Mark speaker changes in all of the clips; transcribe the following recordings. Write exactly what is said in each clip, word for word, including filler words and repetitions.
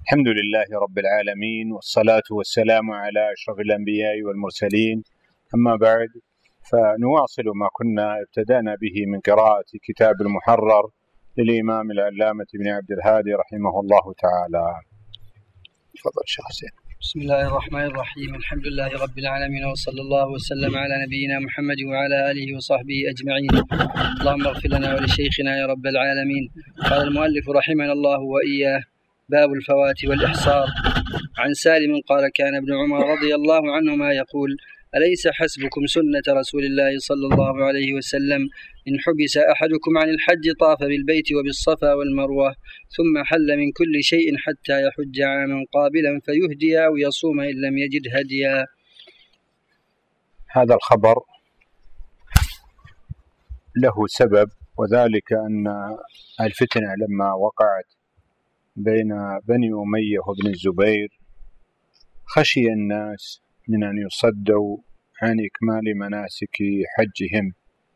Speaker 1: الحمد لله رب العالمين، والصلاة والسلام على أشرف الأنبياء والمرسلين. أما بعد، فنواصل ما كنا ابتدأنا به من قراءة كتاب المحرر للإمام العلامة ابن عبد الهادي رحمه الله تعالى. تفضل شيخ حسين.
Speaker 2: بسم الله الرحمن الرحيم. الحمد لله رب العالمين، وصلى الله وسلم على نبينا محمد وعلى آله وصحبه أجمعين. اللهم اغفر لنا ولشيخنا يا رب العالمين. قال المؤلف رحمنا الله وإياه: باب الفوات والإحصار. عن سالم قال: كان ابن عمر رضي الله عنهما يقول: أليس حسبكم سنة رسول الله صلى الله عليه وسلم إن حبس أحدكم عن الحج طاف بالبيت وبالصفا والمروة ثم حل من كل شيء حتى يحج عاما قابلا فيهدي أو يصوم إن لم يجد هديا.
Speaker 1: هذا الخبر له سبب، وذلك أن الفتنة لما وقعت بين بني أمية وابن الزبير خشي الناس من أن يصدوا عن إكمال مناسك حجهم،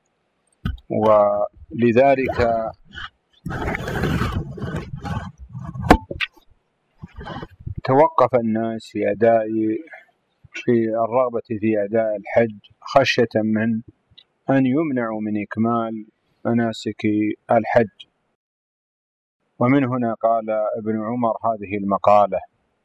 Speaker 1: ولذلك توقف الناس في أداء في الرغبة في أداء الحج خشية من أن يمنعوا من إكمال مناسك الحج. ومن هنا قال ابن عمر هذه المقالة.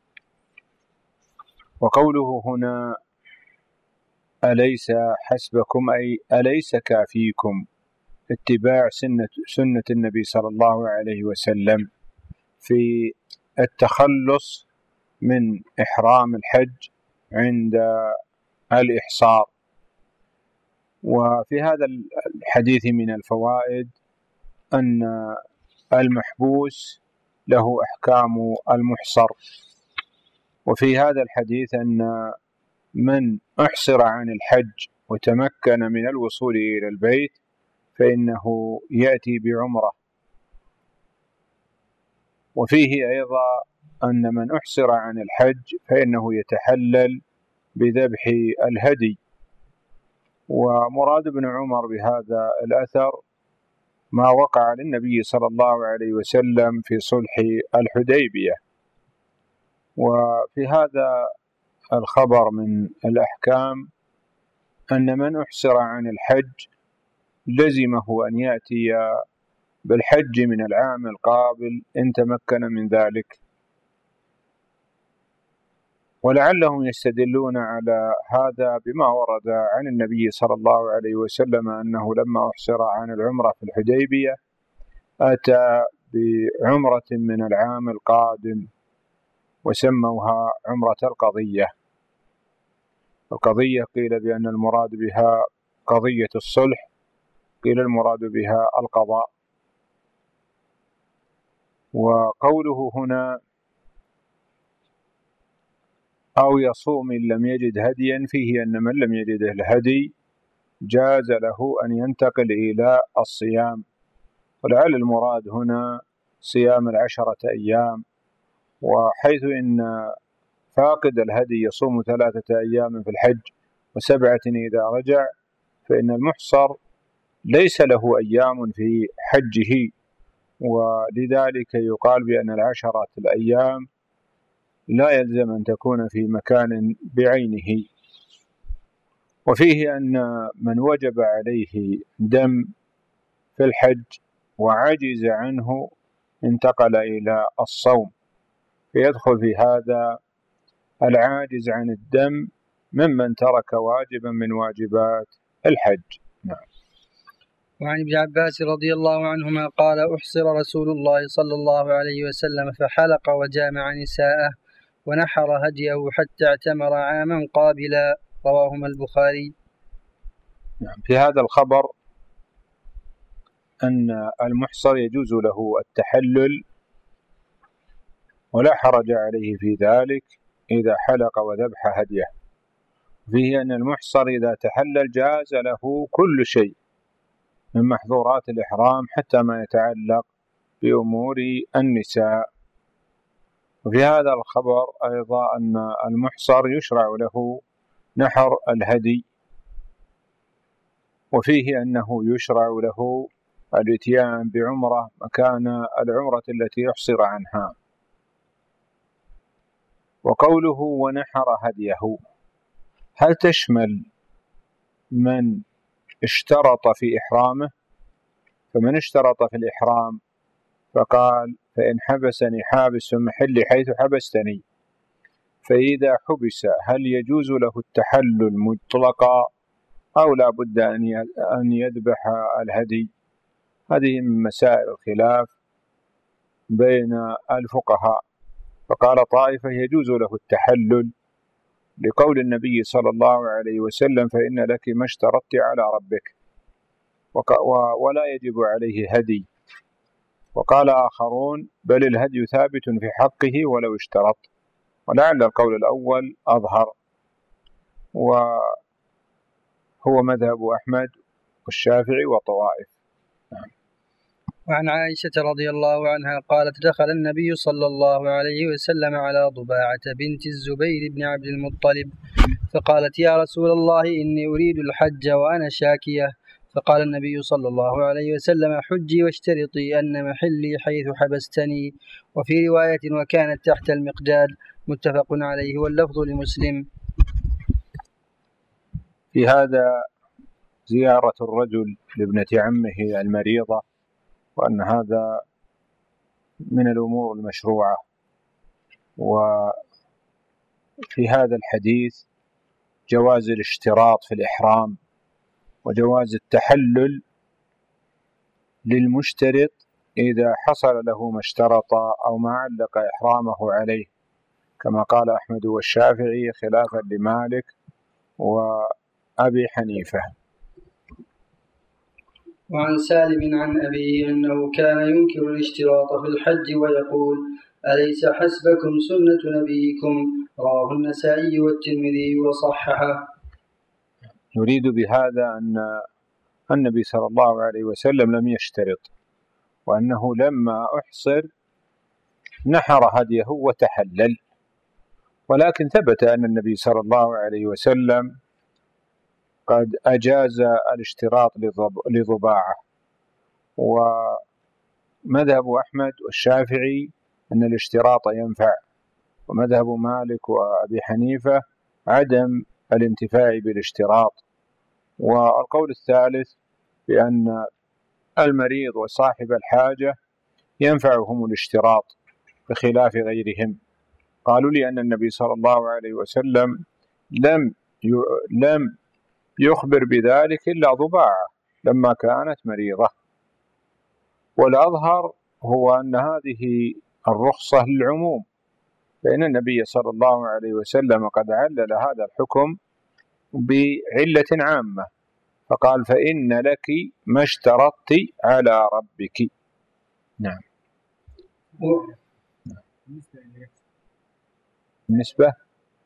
Speaker 1: وقوله هنا أليس حسبكم أي أليس كافيكم اتباع سنة, سنة النبي صلى الله عليه وسلم في التخلص من إحرام الحج عند الإحصار. وفي هذا الحديث من الفوائد أن المحبوس له أحكام المحصر، وفي هذا الحديث أن من أحصر عن الحج وتمكن من الوصول إلى البيت فإنه يأتي بعمرة. وفيه أيضا أن من أحصر عن الحج فإنه يتحلل بذبح الهدي. ومراد ابن عمر بهذا الأثر ما وقع للنبي صلى الله عليه وسلم في صلح الحديبية. وفي هذا الخبر من الأحكام أن من أحصر عن الحج لزمه أن يأتي بالحج من العام القابل إن تمكن من ذلك. ولعلهم يستدلون على هذا بما ورد عن النبي صلى الله عليه وسلم أنه لما أحصر عن العمرة في الحديبية أتى بعمرة من العام القادم وسموها عمرة القضية. القضية قيل بأن المراد بها قضية الصلح، قيل المراد بها القضاء. وقوله هنا أو يصوم إن لم يجد هديا فيه أن من لم يجد الهدي جاز له أن ينتقل إلى الصيام، ولعل المراد هنا صيام العشرة أيام، وحيث إن فاقد الهدي يصوم ثلاثة أيام في الحج وسبعة إذا رجع، فإن المحصر ليس له أيام في حجه، ولذلك يقال بأن العشرة الأيام لا يلزم أن تكون في مكان بعينه. وفيه أن من وجب عليه دم في الحج وعجز عنه انتقل إلى الصوم، فيدخل في هذا العاجز عن الدم ممن ترك واجبا من واجبات الحج. نعم.
Speaker 2: وعن ابن عباس رضي الله عنهما قال: أحصر رسول الله صلى الله عليه وسلم فحلق وجامع نساءه ونحر هديه حتى اعتمر عاما قابلا. رواهما البخاري.
Speaker 1: نعم. في هذا الخبر أن المحصر يجوز له التحلل ولا حرج عليه في ذلك إذا حلق وذبح هديه. فيه أن المحصر إذا تحلل جاز له كل شيء من محظورات الإحرام حتى ما يتعلق بأمور النساء. وفي هذا الخبر أيضا أن المحصر يشرع له نحر الهدي، وفيه أنه يشرع له الاتيان بعمرة مكان العمرة التي يحصر عنها. وقوله ونحر هديه هل تشمل من اشترط في إحرامه؟ فمن اشترط في الإحرام فقال فإن حبسني حابس محلي حيث حبستني، فإذا حبس هل يجوز له التحلل مطلقا أو لا بد أن يذبح الهدي؟ هذه من مسائل الخلاف بين الفقهاء. فقال طائفة يجوز له التحلل لقول النبي صلى الله عليه وسلم فإن لك ما اشترطت على ربك ولا يجب عليه هدي. وقال آخرون بل الهدي ثابت في حقه ولو اشترط، ولعل القول الأول أظهر، وهو مذهب أحمد والشافعي وطوائف.
Speaker 2: وعن عائشة رضي الله عنها قالت دخل النبي صلى الله عليه وسلم على ضباعة بنت الزبير بن عبد المطلب فقالت يا رسول الله إني أريد الحج وأنا شاكية، فقال النبي صلى الله عليه وسلم حجي واشترطي أن محلي حيث حبستني. وفي رواية وكانت تحت المقداد، متفق عليه واللفظ لمسلم.
Speaker 1: في هذا زيارة الرجل لابنة عمه المريضة، وأن هذا من الأمور المشروعة. وفي هذا الحديث جواز الاشتراط في الإحرام وجواز التحلل للمشترط إذا حصل له ما اشترط أو ما علق إحرامه عليه، كما قال أحمد والشافعي خلافا لمالك وأبي حنيفة.
Speaker 2: وعن سالم عن أبيه أنه كان ينكر الاشتراط في الحج ويقول أليس حسبكم سنة نبيكم؟ رواه النسائي والترمذي وصححه.
Speaker 1: نريد بهذا أن النبي صلى الله عليه وسلم لم يشترط، وأنه لما أحصر نحر هديه وتحلل، ولكن ثبت أن النبي صلى الله عليه وسلم قد أجاز الاشتراط لضباعة. ومذهب أحمد والشافعي أن الاشتراط ينفع، ومذهب مالك وأبي حنيفة عدم الانتفاع بالاشتراط. والقول الثالث بأن المريض وصاحب الحاجة ينفعهم الاشتراط بخلاف غيرهم. قالوا لأن النبي صلى الله عليه وسلم لم لم يخبر بذلك إلا ضباعة لما كانت مريضة. والأظهر هو أن هذه الرخصة للعموم، فإن النبي صلى الله عليه وسلم قد علل هذا الحكم بعلة عامة، فقال فإن لك ما اشترطت على ربك. نعم. بالنسبة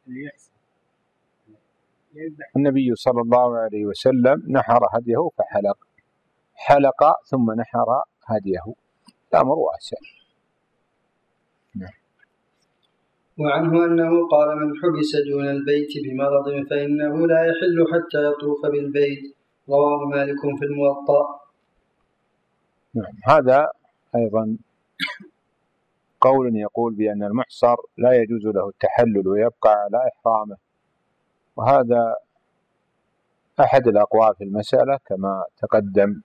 Speaker 1: النبي صلى الله عليه وسلم نحر هديه فحلق، حلق ثم نحر هديه، الأمر واسع. نعم.
Speaker 2: وعنه أنه قال من حبس دون البيت بمرض فإنه لا يحل حتى يطوف بالبيت، رواه مالك في الموطأ.
Speaker 1: نعم. هذا أيضا قول يقول بأن المحصر لا يجوز له التحلل ويبقى على إحرامه، وهذا أحد الأقوال في المسألة كما تقدم.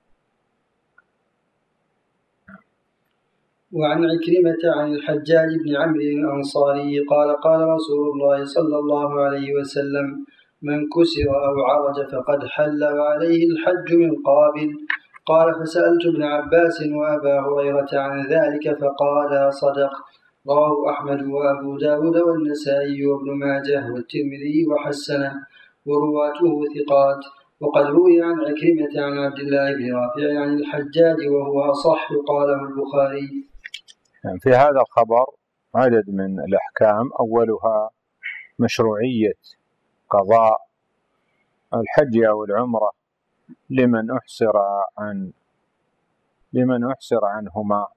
Speaker 2: وعن عكرمة عن الحجاج بن عمرو الأنصاري قال قال رسول الله صلى الله عليه وسلم من كسر أو عرج فقد حل وعليه الحج من قابل. قال فسألت ابن عباس وأبا هريرة عن ذلك فقال صدق. رواه أحمد وأبو داود والنسائي وابن ماجه والترمذي وحسنه ورواته ثقات. وقد روي عن عكرمة عن عبد الله بن رافع عن الحجاج وهو أصح قاله البخاري.
Speaker 1: في هذا الخبر عدد من الأحكام، أولها مشروعية قضاء الحج أو العمرة لمن أحصر عن لمن أحصر عنهما.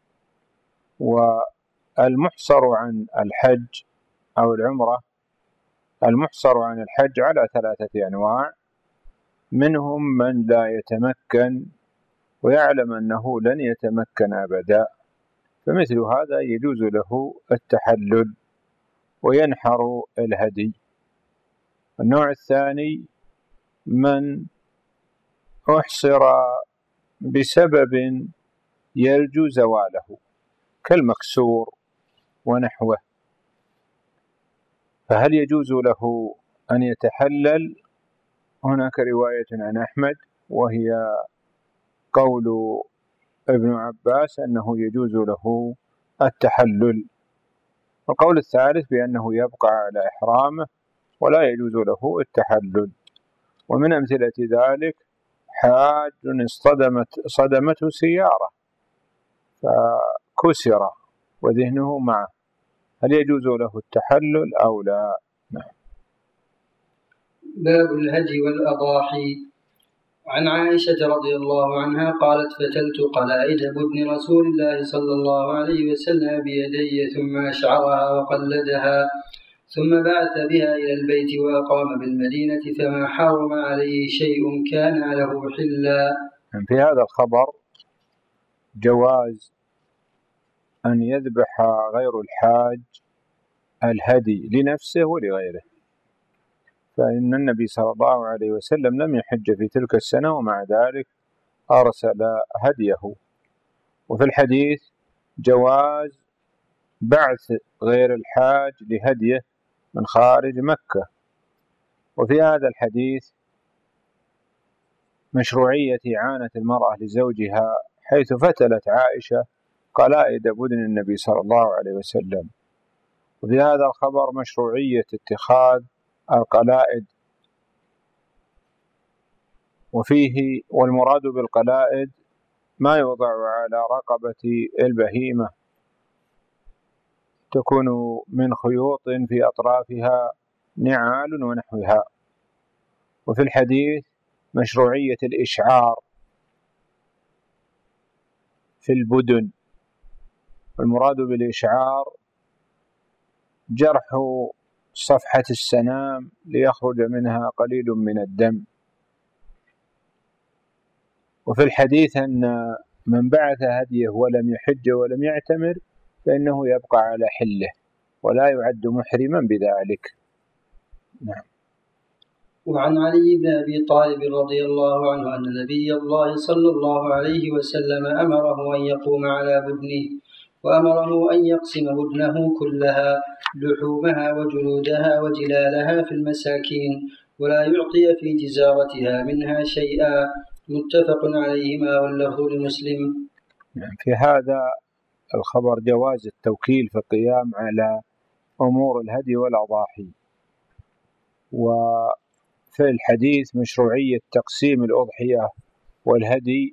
Speaker 1: والمحصر عن الحج أو العمرة، المحصر عن الحج على ثلاثة أنواع، منهم من لا يتمكن ويعلم أنه لن يتمكن أبدا، فمثل هذا يجوز له التحلل وينحر الهدي. النوع الثاني من أحصر بسبب يرجو زواله كالمكسور ونحوه، فهل يجوز له أن يتحلل؟ هناك رواية عن أحمد وهي قول ابن عباس أنه يجوز له التحلل. القول الثالث بأنه يبقى على إحرامه ولا يجوز له التحلل. ومن أمثلة ذلك حاج اصطدمت صدمته سيارة فكسر وذهنه معه، هل يجوز له التحلل أو لا؟ نعم.
Speaker 2: باب الهدي والأضاحي. عن عائشة رضي الله عنها قالت: فتلت قلائد بدن رسول الله صلى الله عليه وسلم بيدي ثم أشعرها وقلدها ثم بعث بها إلى البيت وأقام بالمدينة فما حرم عليه شيء كان له حلا.
Speaker 1: في هذا الخبر جواز أن يذبح غير الحاج الهدي لنفسه ولغيره، فإن النبي صلى الله عليه وسلم لم يحج في تلك السنة ومع ذلك أرسل هديه. وفي الحديث جواز بعث غير الحاج لهديه من خارج مكة. وفي هذا الحديث مشروعية إعانة المرأة لزوجها، حيث فتلت عائشة قلائد بدن النبي صلى الله عليه وسلم. وفي هذا الخبر مشروعية اتخاذ القلائد، وفيه والمراد بالقلائد ما يوضع على رقبة البهيمة تكون من خيوط في أطرافها نعال ونحوها. وفي الحديث مشروعية الإشعار في البدن، المراد بالإشعار جرح صفحة السنام ليخرج منها قليل من الدم. وفي الحديث أن من بعث هديه ولم يحج ولم يعتمر فإنه يبقى على حله ولا يعد محرما بذلك. نعم.
Speaker 2: وعن علي بن أبي طالب رضي الله عنه أن نبي الله صلى الله عليه وسلم أمره أن يقوم على بدنه، وأمره أن يقسم بدنه كلها لحومها وجلودها وجلالها في المساكين، ولا يعطي في جزارتها منها شيئا. متفق عليهما واللفظ لمسلم.
Speaker 1: في هذا الخبر جواز التوكيل في القيام على أمور الهدي والأضاحي. وفي الحديث مشروعية تقسيم الأضحية والهدي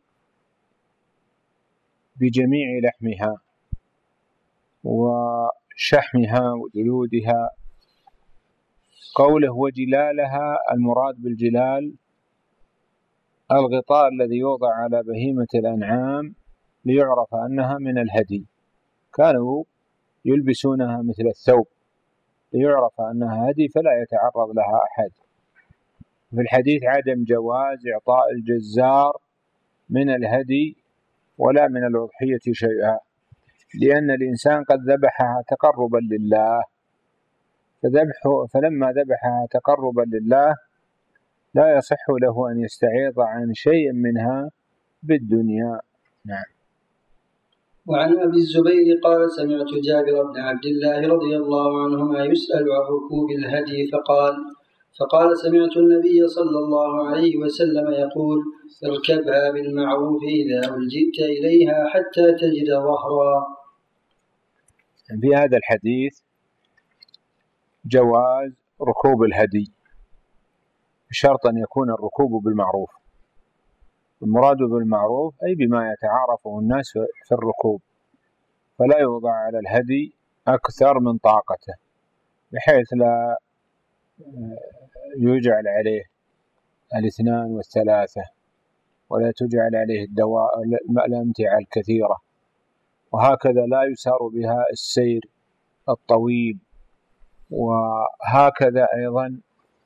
Speaker 1: بجميع لحمها وشحمها وجلودها. قوله وجلالها، المراد بالجلال الغطاء الذي يوضع على بهيمة الأنعام ليعرف أنها من الهدي، كانوا يلبسونها مثل الثوب ليعرف أنها هدي فلا يتعرض لها أحد. في الحديث عدم جواز إعطاء الجزار من الهدي ولا من الأضحية شيئا، لأن الإنسان قد ذبحها تقربا لله، فذبحه فلما ذبحها تقربا لله لا يصح له أن يستعيض عن شيء منها بالدنيا. نعم.
Speaker 2: وعن أبي الزبير قال: سمعت جابر بن عبد الله رضي الله عنهما يسأل عن ركوب الهدي فقال فقال سمعت النبي صلى الله عليه وسلم يقول: اركبها بالمعروف إذا ألجئت إليها حتى تجد ظهرا.
Speaker 1: في هذا الحديث جواز ركوب الهدي بشرط أن يكون الركوب بالمعروف. المراد بالمعروف أي بما يتعارفه الناس في الركوب، فلا يوضع على الهدي أكثر من طاقته بحيث لا يجعل عليه الاثنان والثلاثة، ولا تجعل عليه الدواء الأمتعة الكثيرة، وهكذا لا يسار بها السير الطويل. وهكذا أيضا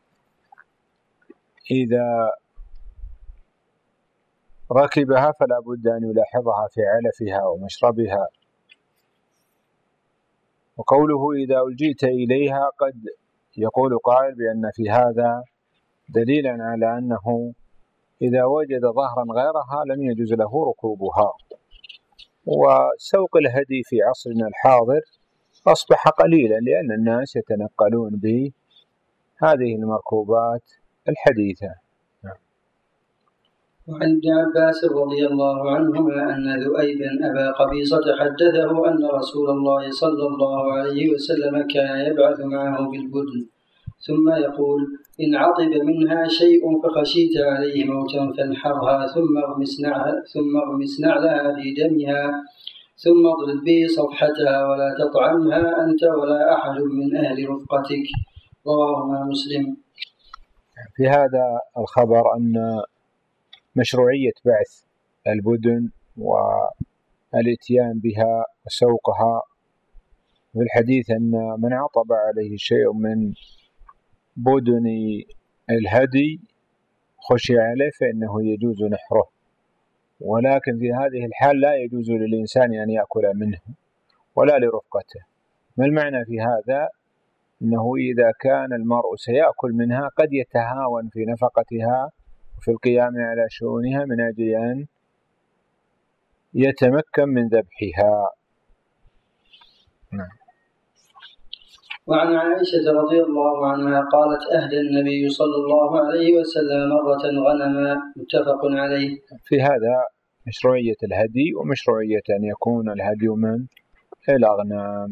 Speaker 1: إذا ركبها فلا بد أن يلاحظها في علفها ومشربها وقوله إذا ألجئت إليها قد يقول قائل بأن في هذا دليلا على أنه إذا وجد ظهرا غيرها لم يجوز له ركوبها. وسوق الهدي في عصرنا الحاضر أصبح قليلا لأن الناس يتنقلون بهذه المركوبات الحديثة.
Speaker 2: وعن ابن عباس رضي الله عنهما أن ذؤيبا أبا قبيصة حدثه أن رسول الله صلى الله عليه وسلم كان يبعث معه بالبدن ثم يقول إن عطب منها شيء فخشيت عليه موتا فانحرها ثم اغمس نعلها, ثم اغمس نعلها في دمها ثم اضرب به صفحتها ولا تطعمها أنت ولا أحد من أهل رفقتك. رواه مسلم.
Speaker 1: في هذا الخبر أن مشروعية بعث البدن والاتيان بها وسوقها. في الحديث أن من عطب عليه شيء من بدن الهدي خشي عليه فإنه يجوز نحره، ولكن في هذه الحال لا يجوز للإنسان أن يأكل منه ولا لرفقته. ما المعنى في هذا؟ أنه إذا كان المرء سيأكل منها قد يتهاون في نفقتها وفي القيام على شؤونها من أجل أن يتمكن من ذبحها. نعم.
Speaker 2: وعن عائشة رضي الله عنها قالت أهدى النبي صلى الله عليه وسلم مرة غنما. متفق عليه.
Speaker 1: في هذا مشروعية الهدي ومشروعية أن يكون الهدي من الأغنام.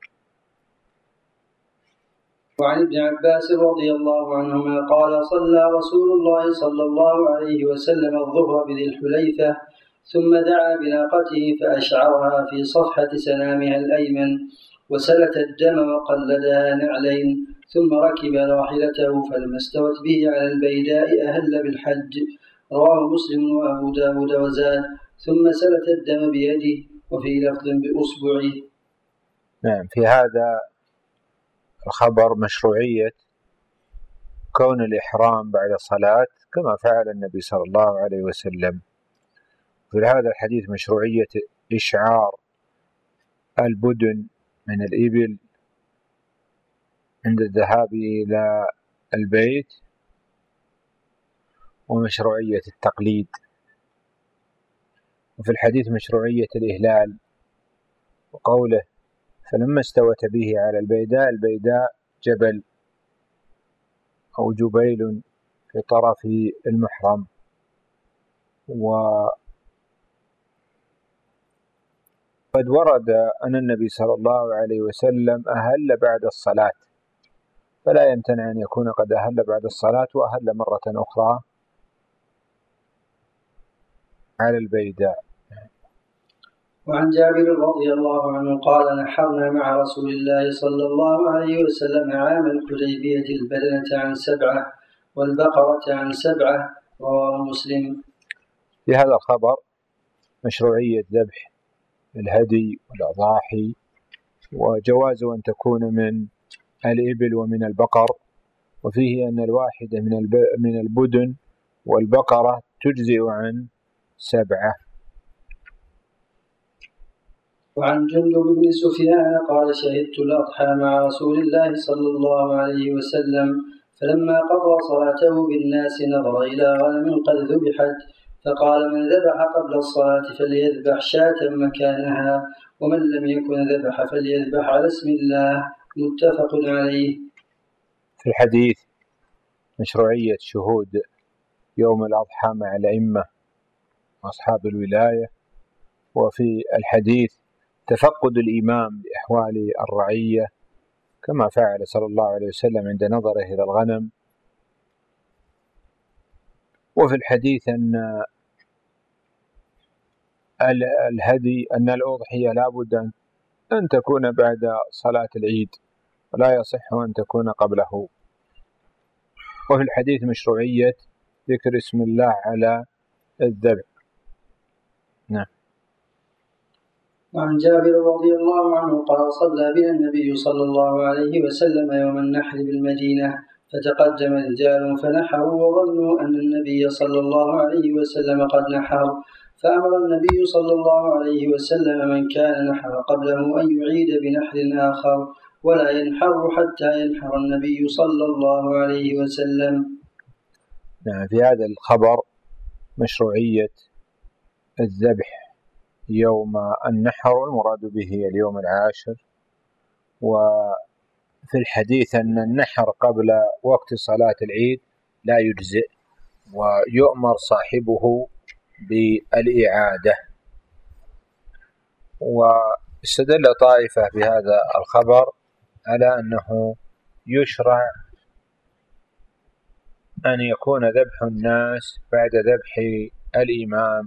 Speaker 2: وعن ابن عباس رضي الله عنهما قال صلى رسول الله صلى الله عليه وسلم الظهر بذي الحليفة ثم دعا بناقته فأشعرها في صفحة سنامها الأيمن وسلت الدم وقلدها نعلين ثم ركب راحلته فلما استوت به على البيداء أهل بالحج. رواه مسلم وأبو داود وزاد ثم سلت الدم بيده وفي لفظ بأصبعه.
Speaker 1: نعم. في هذا الخبر مشروعية كون الإحرام بعد الصلاة كما فعل النبي صلى الله عليه وسلم. في هذا الحديث مشروعية إشعار البدن من الإبل عند الذهاب إلى البيت، ومشروعية التقليد. وفي الحديث مشروعية الإهلال، وقوله فلما استوت به على البيداء، البيداء جبل أو جبيل في طرف المحرم. وقد ورد أن النبي صلى الله عليه وسلم أهل بعد الصلاة، فلا يمتنع أن يكون قد أهل بعد الصلاة وأهل مرة أخرى على البيداء.
Speaker 2: وعن جابر رضي الله عنه قال نحرنا مع رسول الله صلى الله عليه وسلم عام الحديبية البدنة عن سبعة والبقرة عن سبعة. رواه مسلم.
Speaker 1: في هذا الخبر مشروعية ذبح الهدي والأضاحي، وجواز أن تكون من الإبل ومن البقر، وفيه أن الواحدة من البدن والبقرة تجزئ عن سبعة.
Speaker 2: وعن جندب بن سفيان قال شهدت الأضحى مع رسول الله صلى الله عليه وسلم فلما قضى صلاته بالناس نظر إلى غنم قد ذبحت فقال من ذبح قبل الصلاة فليذبح شاة مكانها ومن لم يكن ذبح فليذبح على اسم الله. متفق عليه.
Speaker 1: في الحديث مشروعية شهود يوم الأضحى مع الأئمة وأصحاب الولاية، وفي الحديث تفقد الإمام بأحوال الرعية كما فعل صلى الله عليه وسلم عند نظره إلى الغنم. وفي الحديث أن الهدي أن الأضحية لا بد أن تكون بعد صلاة العيد ولا يصح أن تكون قبله. وفي الحديث مشروعية ذكر اسم الله على الذبح. نعم.
Speaker 2: وعن جابر رضي الله عنه قال صلى بنا النبي صلى الله عليه وسلم يوم النحر بالمدينة فتقدم رجال فنحروا وظنوا أن النبي صلى الله عليه وسلم قد نحر فأمر النبي صلى الله عليه وسلم من كان نحر قبله أن يعيد بنحر آخر ولا ينحر حتى ينحر النبي صلى الله عليه وسلم.
Speaker 1: نعم، في هذا الخبر مشروعية الذبح يوم النحر، والمراد به اليوم العاشر. وفي الحديث أن النحر قبل وقت صلاة العيد لا يجزئ، ويؤمر صاحبه بالإعادة. واستدل طائفة بهذا الخبر على أنه يشرع أن يكون ذبح الناس بعد ذبح الإمام.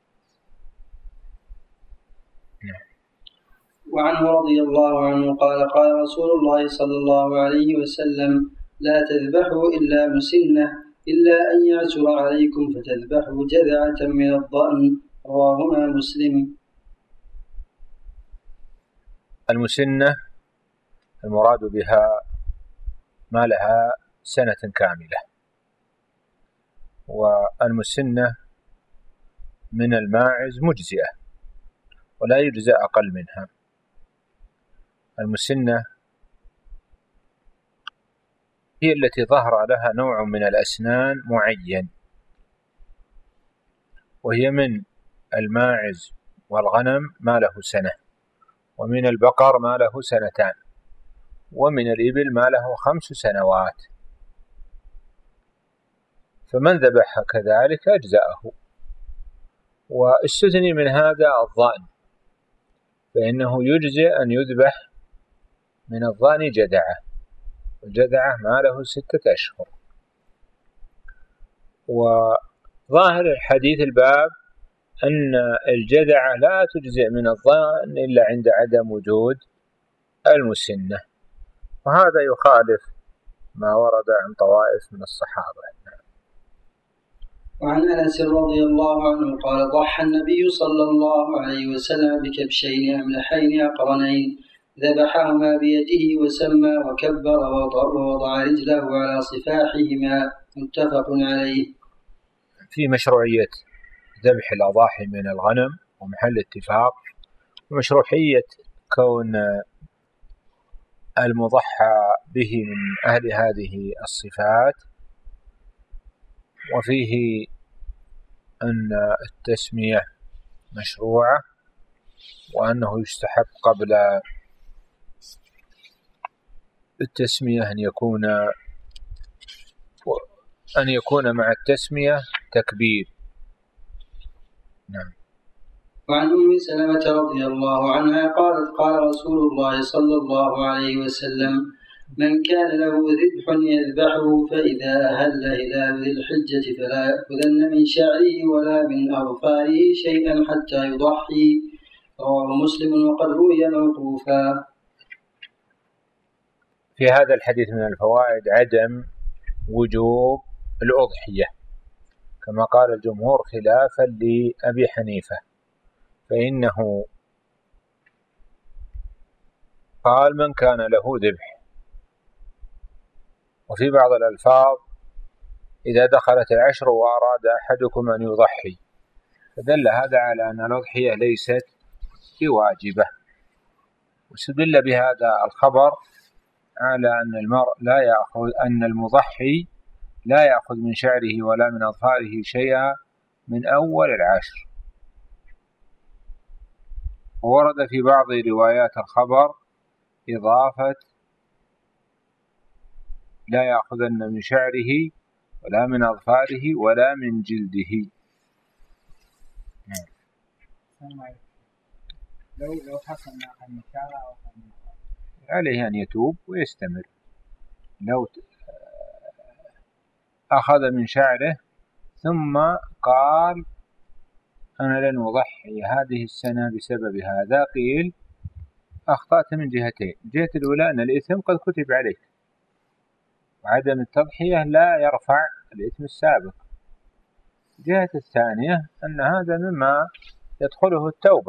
Speaker 2: وعنه رضي الله عنه قال قال رسول الله صلى الله عليه وسلم: لا تذبحوا إلا مسنة إلا أن يعسر عليكم فتذبحوا جذعة من الضأن. رواهما مسلم.
Speaker 1: المسنة المراد بها ما لها سنة كاملة، والمسنة من الماعز مجزئة ولا يجزى أقل منها. المسنة هي التي ظهر لها نوع من الأسنان معين، وهي من الماعز والغنم ما له سنة، ومن البقر ما له سنتان، ومن الإبل ما له خمس سنوات. فمن ذبح كذلك أجزأه. واستثني من هذا الضأن، فإنه يجزئ أن يذبح من الضأن جدعة، والجدعة ما له ستة أشهر. وظاهر الحديث الباب أن الجدعة لا تجزئ من الضأن إلا عند عدم وجود المسنة، وهذا يخالف ما ورد عن طوائف من الصحابة.
Speaker 2: وعن أنس رضي الله عنه قال: ضحى النبي صلى الله عليه وسلم بكبشين أملحين أقرنين، ذبحهما بيده وسمى وكبر ووضع رجله على صفاحهما. متفق عليه.
Speaker 1: في مشروعية ذبح الأضاحي من الغنم ومحل اتفاق، ومشروعية كون المضحى به من أهل هذه الصفات، وفيه أن التسمية مشروعة، وأنه يستحب قبل التسمية أن يكون أن يكون مع التسمية تكبير. نعم.
Speaker 2: وعن أم سلمة رضي الله عنها قالت: قال رسول الله صلى الله عليه وسلم: من كان له ذبح يذبحه فإذا أهل هلال ذي الحجة فلا يأخذن من شعره ولا من أظفاره شيئا حتى يضحي. رواه مسلم وقد روي موقوفا.
Speaker 1: في هذا الحديث من الفوائد عدم وجوب الأضحية كما قال الجمهور خلافا لأبي حنيفة، فإنه قال: من كان له ذبح. وفي بعض الألفاظ: إذا دخلت العشر وأراد أحدكم أن يضحي. فدل هذا على أن الأضحية ليست بواجبة. واستدل بهذا الخبر على أن المرء لا يأخذ أن المضحي لا يأخذ من شعره ولا من أظفاره شيئا من أول العشر. وورد في بعض روايات الخبر إضافة لا يأخذن من شعره ولا من أظفاره ولا من جلده.
Speaker 3: لو لو حصل عن شعره
Speaker 1: عليه أن يتوب ويستمر. لو أخذ من شعره ثم قال: أنا لن أضحي هذه السنة بسبب هذا، قيل: أخطأت من جهتين. الجهة الأولى أن الإثم قد كتب عليك، وعدم التضحية لا يرفع الإثم السابق. الجهة الثانية أن هذا مما يدخله التوبة.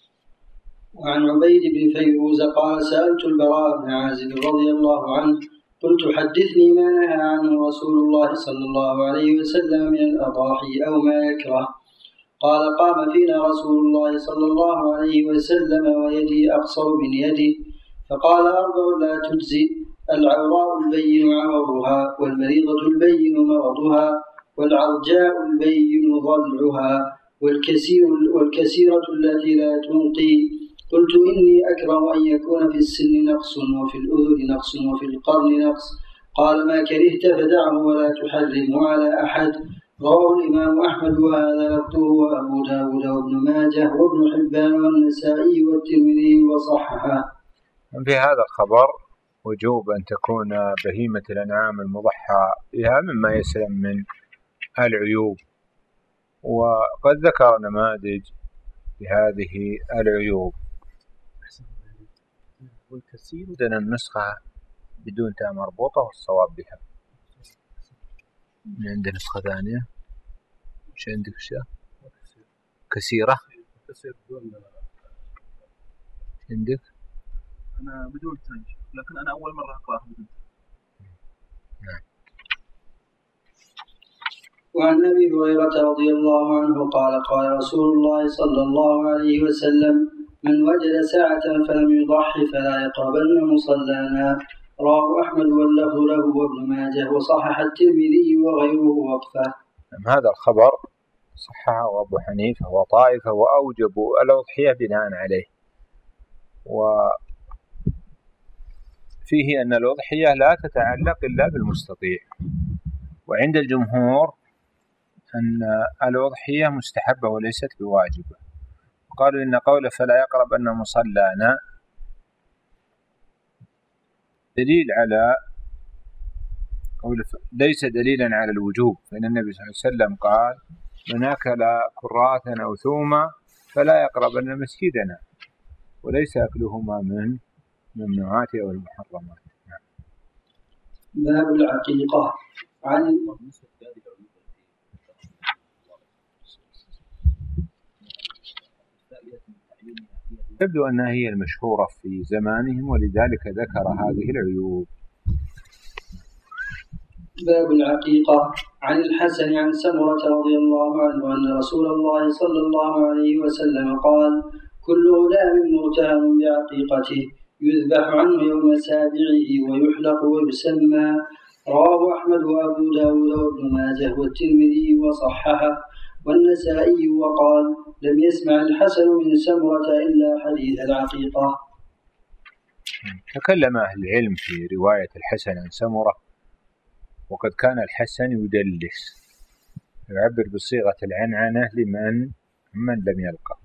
Speaker 2: وعن عبيد بن فيروز قال: سألت البراء بن عازب رضي الله عنه قلت حدثني ما نهى عنه رسول الله صلى الله عليه وسلم من الأضاحي أو ما يكره. قال قام فينا رسول الله صلى الله عليه وسلم ويدي أقصر من يده فقال أربع لا تجزي: العوراء البين عورها، والمريضة البين مرضها، والعرجاء البين ضلعها، والكسير والكسيرة التي لا تنقي. قلت إني أكره أن يكون في السن نقص وفي الأذن نقص وفي القرن نقص. قال ما كرهت فدعه ولا تحرمه على أحد. رواه الإمام أحمد وهذا لفظه وأبو داود وابن ماجه وابن حبان والنسائي والترمذي وصححه.
Speaker 1: في هذا الخبر وجوب أن تكون بهيمة الأنعام المضحى بها مما يسلم من العيوب، وقد ذكر نماذج بهذه العيوب. والكثير عندنا النسخة بدون تاء مربوطة والصواب بها. عندنا نسخة ثانية مش عندك شيء كثيرة عندك؟
Speaker 4: أنا بدون تاء، لكن أنا أول مرة أقرأها بدون تاء.
Speaker 1: نعم.
Speaker 2: وعن أبي هريرة رضي الله عنه قال قال رسول الله صلى الله عليه وسلم: من وجد ساعة فلم يضحي فلا يقربن مصلانا. رواه أحمد واللفظ له وابن ماجه وصحح الترمذي وغيره وقفه.
Speaker 1: هذا الخبر صححه أبو حنيفة وطائفة وأوجبوا الأضحية بناء عليه، وفيه أن الأضحية لا تتعلق إلا بالمستطيع، وعند الجمهور أن الأضحية مستحبة وليست بواجبة. قالوا إن قوله فلا يقربن مصلانا دليل على قوله ليس دليلا على الوجوب، فإن النبي صلى الله عليه وسلم قال: من أكل كراثا أو ثوما فلا يقربن مسجدنا، وليس أكلهما من ممنوعات أو المحرمات.
Speaker 2: باب العقيقة. عن
Speaker 1: يبدو أنها هي المشهورة في زمانهم، ولذلك ذكر هذه العيوب.
Speaker 2: باب العقيقة. عن الحسن عن سمرة رضي الله عنه أن رسول الله صلى الله عليه وسلم قال: كل غلام مرتهن بعقيقته يذبح عنه يوم سابعه ويحلق ويسمى. رواه أحمد وأبو داود وابن ماجه والترمذي وصححه والنسائي وقال: لم يسمع الحسن من سمرة إلا حديث العقيقة.
Speaker 1: تكلم أهل العلم في رواية الحسن عن سمرة، وقد كان الحسن يدلس، يعبر بصيغة العنعنة لمن من لم يلقه.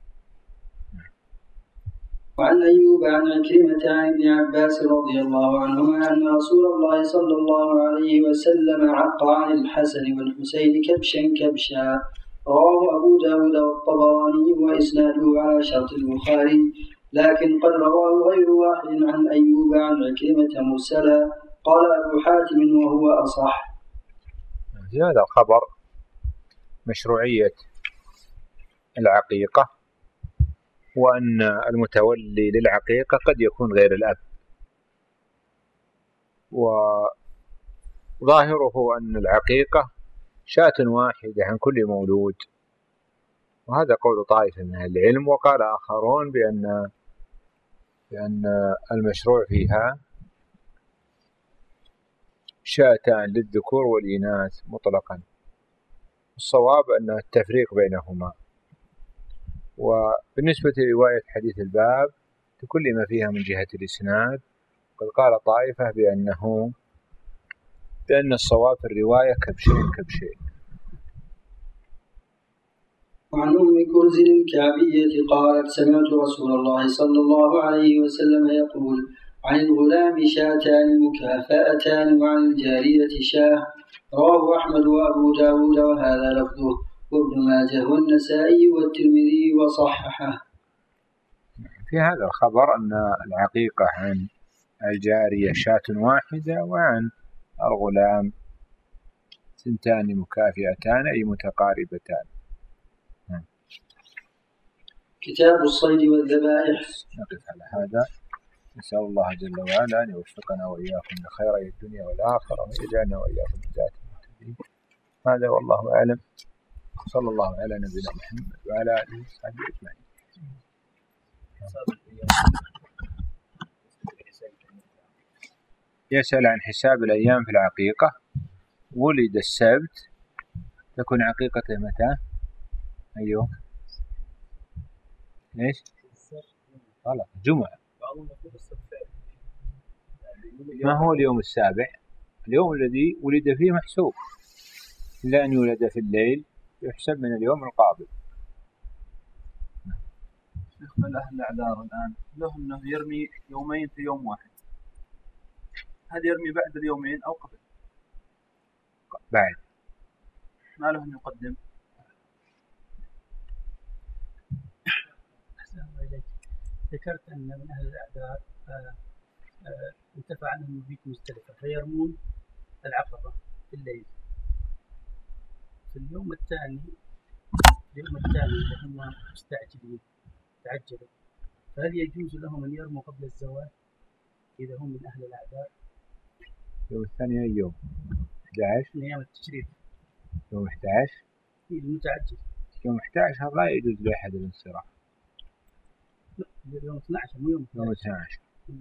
Speaker 2: وعن أيوب عن عكرمة عن ابن عباس رضي الله عنهما أن رسول الله صلى الله عليه وسلم عق عن الحسن والحسين كبشا كبشا. رواه أبو داود والطبراني وإسناده على شرط البخاري، لكن قد رواه غير واحد عن أيوب عن عكرمة مرسلا. قال أبو حاتم وهو أصح.
Speaker 1: في هذا الخبر مشروعية العقيقة، وأن المتولي للعقيقة قد يكون غير الأب، وظاهره أن العقيقة شاة واحدة عن كل مولود، وهذا قول طائفة من أهل العلم. وقال آخرون بأن بأن المشروع فيها شاتان للذكور والإناث مطلقا. الصواب أن التفريق بينهما. وبالنسبة لرواية حديث الباب تكلم فيها من جهة الإسناد، قد قال طائفة بأنه بأن الصواب في الرواية كبشين كبشين.
Speaker 2: وعن أم كرز الكعبية قالت: سمعت رسول الله صلى الله عليه وسلم يقول: عن الغلام شاتان مكافأتان وعن الجارية شاه. رواه أحمد وأبو داود وهذا لفظه وابن ماجه والنسائي والترمذي وصححه.
Speaker 1: في هذا الخبر أن العقيقة عن الجارية شاة واحدة، وعن الغلام سنتان مكافئتان أي متقاربتان.
Speaker 2: كتاب الصيد والذبائح.
Speaker 1: نقف على هذا. نسأل الله جل وعلا أن يوفقنا وإياكم لخيري الدنيا والآخرة ويجعلنا وإياكم بذات المهتدين. هذا والله أعلم. صلى الله على نبينا محمد وعلى آله وصحبه أجمعين. يسأل عن حساب الأيام في العقيقة. ولد السبت، تكون عقيقته متى؟ أي يوم؟ ليش؟ غلط، جمعة. ما هو اليوم السابع؟ اليوم الذي ولد فيه محسوب، إلا أن يولد في الليل يحسب من اليوم القابل.
Speaker 4: شيخنا الأهل الأعذار الآن له أنه يرمي يومين في يوم واحد، هل يرمي بعد اليومين أو قبل؟
Speaker 1: بعد.
Speaker 4: ما له أن يقدم؟
Speaker 3: ذكرت أن من أهل الأعذار انتفع عنهم المبيت مزدلفة فيرمون العقبة في الليل في اليوم الثاني اليوم الثاني اللي هم مستعجلين تعجلوا، فهل يجوز لهم أن يرموا قبل الزوال إذا هم من أهل الأعذار؟
Speaker 1: يوم الثاني أي يوم؟ أحد عشر
Speaker 3: من أيام التشريق.
Speaker 1: يوم أحد عشر
Speaker 3: المتعجل.
Speaker 1: يوم أحد عشر لا يجوز لأحد الانصراف.
Speaker 3: يوم اثني عشر مو يوم
Speaker 1: يوم اثني عشر.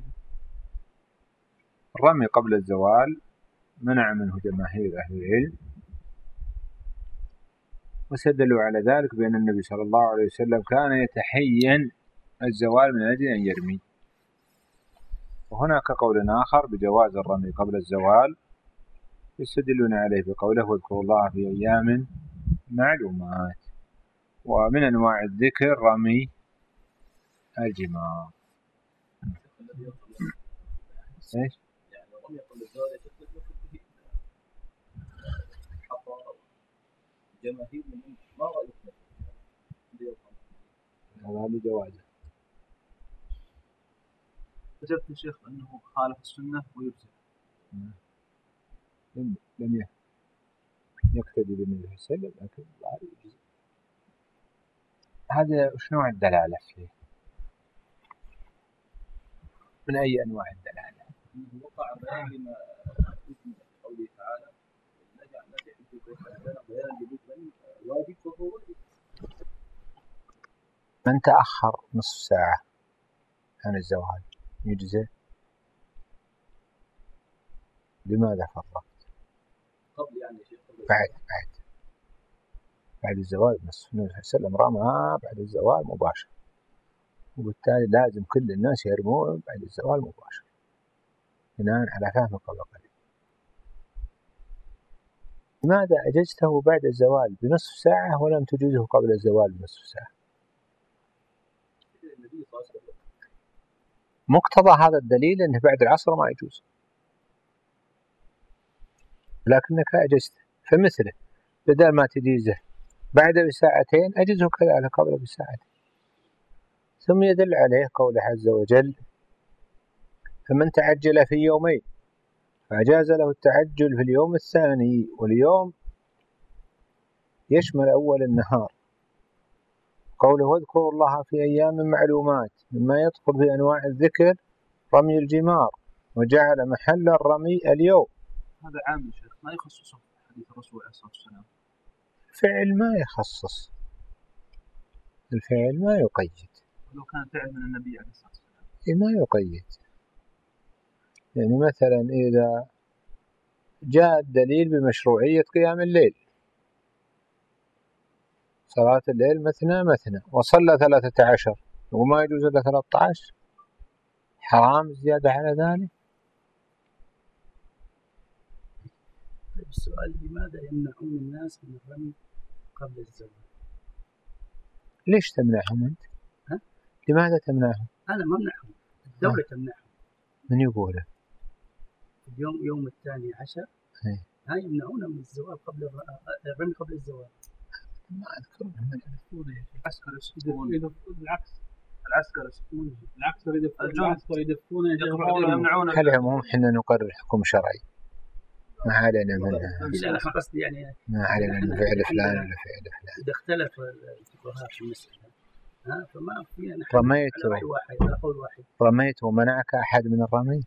Speaker 1: الرمي قبل الزوال منع منه جماهير أهل العلم، وسدلوا على ذلك بأن النبي صلى الله عليه وسلم كان يتحين الزوال من أجل أن يرمي. وهناك قول آخر بجواز الرمي قبل الزوال يستدلون عليه بقوله واذكروا الله في أيام معلومات. ومن أنواع الذكر رمي الجمار. ايش؟
Speaker 4: يعني رمي قبل الزوال جماهير من ما رأيك؟
Speaker 1: هذا لجوازه.
Speaker 4: وجدت يا شيخ أنه خالف السنة ويبزل.
Speaker 1: لم لم يقتدي بالنبي صلى الله عليه وسلم، لكن لا يجزي. هذا وش نوع الدلالة فيه؟ من أي أنواع الدلالة؟
Speaker 4: وقع بيان لما في قوله تعالى نجعل نجعل في بيان لمجمل واجب وهو واجب.
Speaker 1: من تأخر نصف ساعة عن الزوال يجزي؟ لماذا فرقت؟
Speaker 4: قبل يعني شيخ
Speaker 1: بعد بعد بعد الزوال نصف. النبي صلى الله عليه وسلم رمى بعد الزوال مباشر، وبالتالي لازم كل الناس يرمون بعد الزوال مباشر بناء على فهم قبل قليل. لماذا أجزته بعد الزوال بنصف ساعة ولم تجزه قبل الزوال بنصف ساعة؟ مقتضى هذا الدليل أنه بعد العصر ما يجوز، لكنك أجزته. فمثله بدل ما تجيزه بعد بساعتين أجزه كذلك قبل بساعتين. ثم يدل عليه قوله عز وجل فمن تعجل في يومين فأجاز له التعجل في اليوم الثاني، واليوم يشمل أول النهار. قوله واذكروا الله في أيام معلومات مما يدخل في أنواع الذكر رمي الجمار، وجعل محل الرمي اليوم.
Speaker 4: هذا عام يا شيخ ما يخصصه حديث الرسول عليه الصلاة والسلام.
Speaker 1: فعل ما يخصص، الفعل ما يقيد.
Speaker 4: لو كان فعل من النبي عليه الصلاة والسلام
Speaker 1: ما يقيد. يعني مثلا إذا جاء الدليل بمشروعية قيام الليل، صلاة الليل مثنى مثنى وصلى ثلاثة عشر وما يجوز إلا ثلاثة عشر، حرام زيادة على ذلك.
Speaker 3: السؤال لماذا يمنعون الناس من الرمي قبل الزواج؟
Speaker 1: ليش تمنعهم أنت؟
Speaker 3: ها؟
Speaker 1: لماذا تمنعهم؟
Speaker 3: أنا ما أمنعهم، الدولة تمنعهم.
Speaker 1: من يقوله؟
Speaker 3: اليوم يوم الثاني عشر ها يمنعون من الزواج قبل الرمي قبل الزواج.
Speaker 1: ما أذكر من
Speaker 4: العسكر يدفون بالعكس، العسكر يدفون
Speaker 3: العكس العسكر يدفون
Speaker 4: يمنعون.
Speaker 1: على العموم حنا نقرر حكم شرعي، ما علينا منها.
Speaker 3: أنا قصدي يعني
Speaker 1: ما علينا من فعل فلان ولا فعل فلان.
Speaker 3: إذا اختلف الفقهاء في المسألة ها فما في أنا
Speaker 1: رميت
Speaker 3: على رأي واحد على قول واحد.
Speaker 1: رميت ومنعك أحد من الرمي؟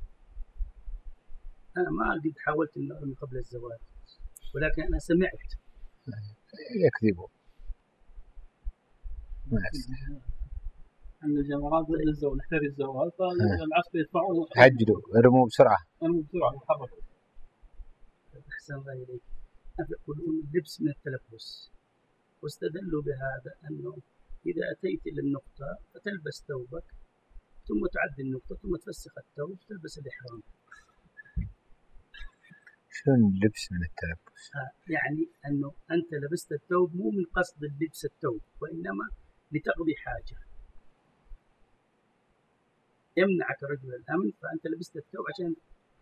Speaker 3: أنا ما قد حاولت إنه أرمي قبل الزواج، ولكن أنا سمعت.
Speaker 1: يكذبوا.
Speaker 5: أن الجمرات قبل الزواج نحتاج الزواج فالعسكر يدفعون
Speaker 1: عجلوا ارموا بسرعة
Speaker 5: ارموا بسرعة يتحركوا.
Speaker 3: أحسن الله إليك. يقولون اللبس من التلبس، واستدلوا بهذا أنه إذا أتيت إلى النقطة فتلبس ثوبك ثم تعدي النقطة ثم تفسخ الثوب تلبس الإحرام.
Speaker 1: شنو اللبس من التلبس؟
Speaker 3: يعني أنه أنت لبست الثوب مو من قصد اللبس الثوب، وإنما لتقضي حاجة يمنعك رجل الأمن، فأنت لبست الثوب عشان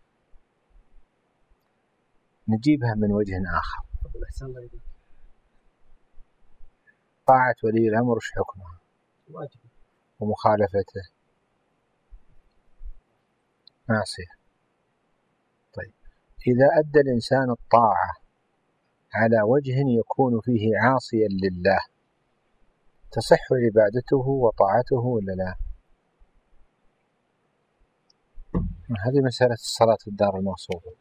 Speaker 1: نجيبها من وجه آخر.
Speaker 3: تفضل. أحسن الله إليك.
Speaker 1: طاعة ولي الأمر وش حكمها؟
Speaker 3: واجب.
Speaker 1: ومخالفته معصية. طيب إذا أدى الإنسان الطاعة على وجه يكون فيه عاصيا لله تصح عبادته وطاعته ولا لا؟ هذه مسألة الصلاة في الدار المغصوبة.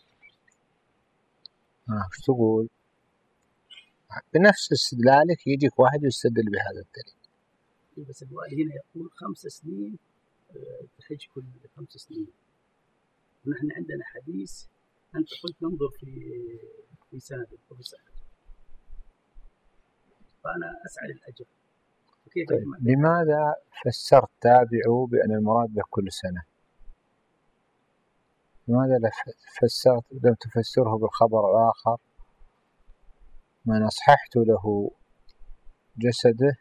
Speaker 1: آه وش تقول؟ بنفس استدلالك يجيك واحد يستدل بهذا الدليل.
Speaker 3: بس الوالي هنا يقول خمس سنين تحج كل خمس سنين، ونحن عندنا حديث أنت قلت ننظر في في سنة وفي سنة، فأنا أسعى للأجر.
Speaker 1: طيب لماذا فسرت تابعوا بأن المراد به كل سنة؟ لماذا فسرت لم تفسره بالخبر الآخر من أصححت له جسده